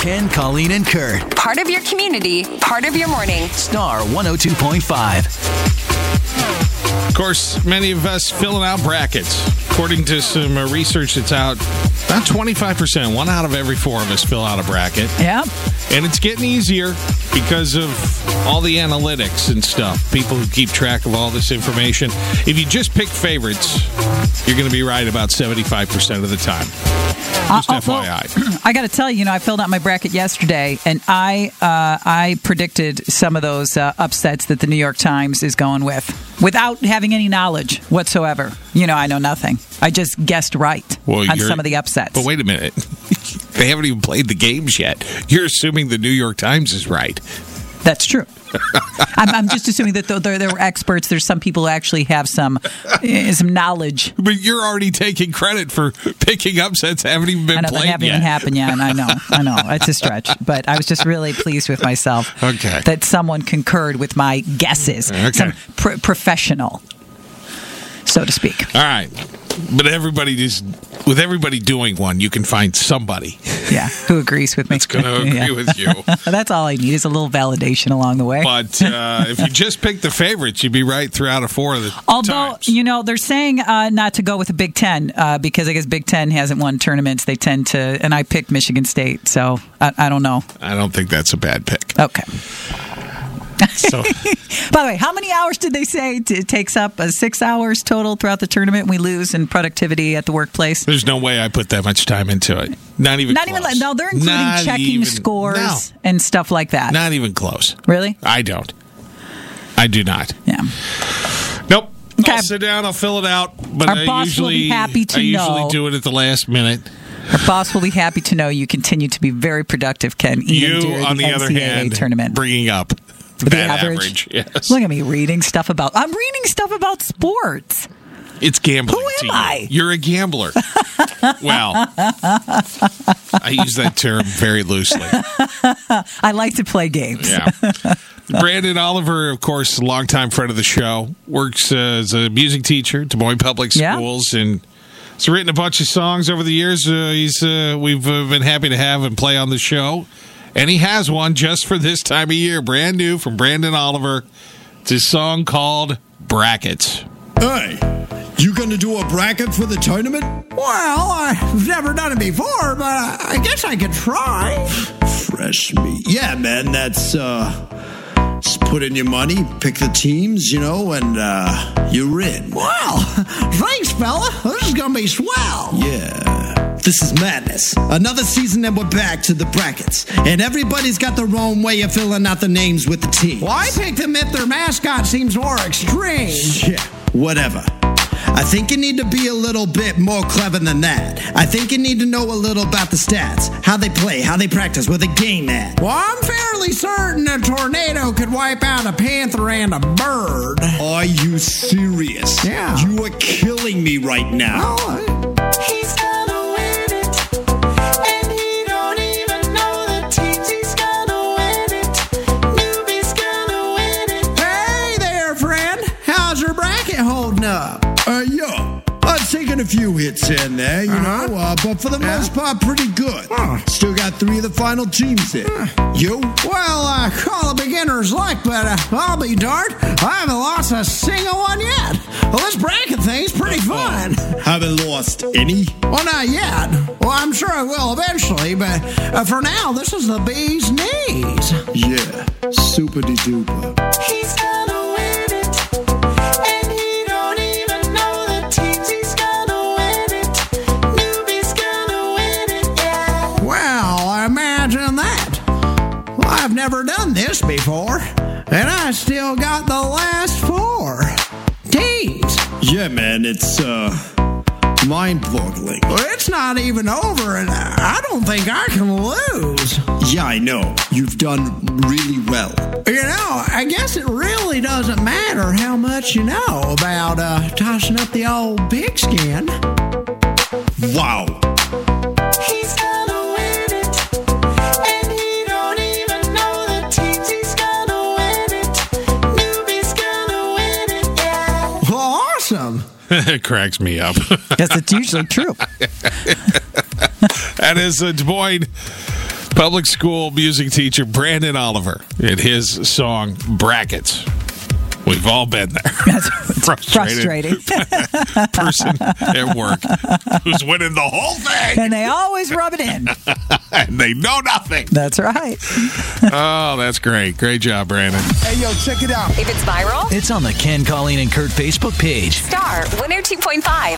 Ken, Colleen, and Kurt. Part of your community, part of your morning. Star 102.5. Of course, many of us filling out brackets. According to some research that's out, about 25%, 1 out of every 4 of us fill out a bracket. Yeah. And it's getting easier because of all the analytics and stuff. People who keep track of all this information. If you just pick favorites, you're going to be right about 75% of the time. Just FYI. I got to tell you, I filled out my bracket yesterday, and I predicted some of those upsets that the New York Times is going with without having any knowledge whatsoever. I know nothing. I just guessed right on some of the upsets. But wait a minute. They haven't even played the games yet. You're assuming the New York Times is right. That's true. I'm just assuming that there were experts. There's some people who actually have some knowledge. But you're already taking credit for picking upsets that haven't even been played yet. They haven't even happened yet. I know. It's a stretch. But I was just really pleased with myself that someone concurred with my guesses. Okay. Some professional, so to speak. All right. But with everybody doing one, you can find somebody. Yeah, who agrees with me. That's going to agree with you. That's all I need is a little validation along the way. But if you just pick the favorites, you'd be right 3 out of 4 of the times. They're saying not to go with the Big Ten because I guess Big Ten hasn't won tournaments. They tend to, and I picked Michigan State, so I don't know. I don't think that's a bad pick. Okay. So, by the way, how many hours did they say it takes up? 6 hours total throughout the tournament. We lose in productivity at the workplace. There's no way I put that much time into it. Not even. No, they're including checking scores and stuff like that. Not even close. Really? I don't. I do not. Yeah. Nope. Okay. I'll sit down. I'll fill it out. But Our boss will be happy to know. I usually do it at the last minute. Our boss will be happy to know you continue to be very productive, Ken. You, on the other hand, tournament. bringing up the average. Yes. Look at me reading stuff about. I'm reading stuff about sports. It's gambling. Who am I? You're a gambler. Well, I use that term very loosely. I like to play games. Yeah. Brandon Oliver, of course, a longtime friend of the show, works as a music teacher at Des Moines Public Schools, and he's written a bunch of songs over the years. We've been happy to have him play on the show. And he has one just for this time of year, brand new from Brandon Oliver. It's a song called Brackets. Hey, you going to do a bracket for the tournament? Well, I've never done it before, but I guess I could try. Fresh meat. Yeah, man, that's, just put in your money, pick the teams, and you're in. Wow, thanks, fella. This is going to be swell. Yeah. This is madness. Another season and we're back to the brackets. And everybody's got their own way of filling out the names with the teams. Well, I picked them if their mascot seems more extreme. Yeah, whatever. I think you need to be a little bit more clever than that. I think you need to know a little about the stats, how they play, how they practice, where they game at. Well, I'm fairly certain a tornado could wipe out a panther and a bird. Are you serious? Yeah. You are killing me right now. He's gonna win it, and he don't even know the teams. He's gonna win it, Newbie's gonna win it. Hey there, friend. How's your bracket holding up? I've taken a few hits in there, but for the most part, pretty good. Still got 3 of the final teams in. You? Well, call a beginner's luck, but I'll be darned, I haven't lost a single one yet. Well, this bracket thing's pretty fun. Haven't lost any? Well, not yet. Well, I'm sure I will eventually, but for now, this is the bee's knees. Yeah, super-de-duper. He's gonna win it, and he don't even know the teams. He's gonna win it, Newbie's gonna win it, yeah. Well, imagine that. Well, I've never done this before, and I still got the last 4 teams. Yeah, man, it's, mind-boggling. Well, it's not even over, and I don't think I can lose. Yeah, I know. You've done really well. I guess it really doesn't matter how much you know about tossing up the old pigskin. Wow. He's gonna win it, and he don't even know the teams. He's gonna win it, Newbie's gonna win it, yeah. Well, awesome. It cracks me up. Because it's usually true. That is Des Moines Public school music teacher Brandon Oliver and his song Brackets. We've all been there. That's frustrating. Person at work who's winning the whole thing. And they always rub it in. And they know nothing. That's right. Oh, that's great. Great job, Brandon. Hey, yo, check it out. If it's viral, It's on the Ken, Colleen, and Kurt Facebook page. star 102.5.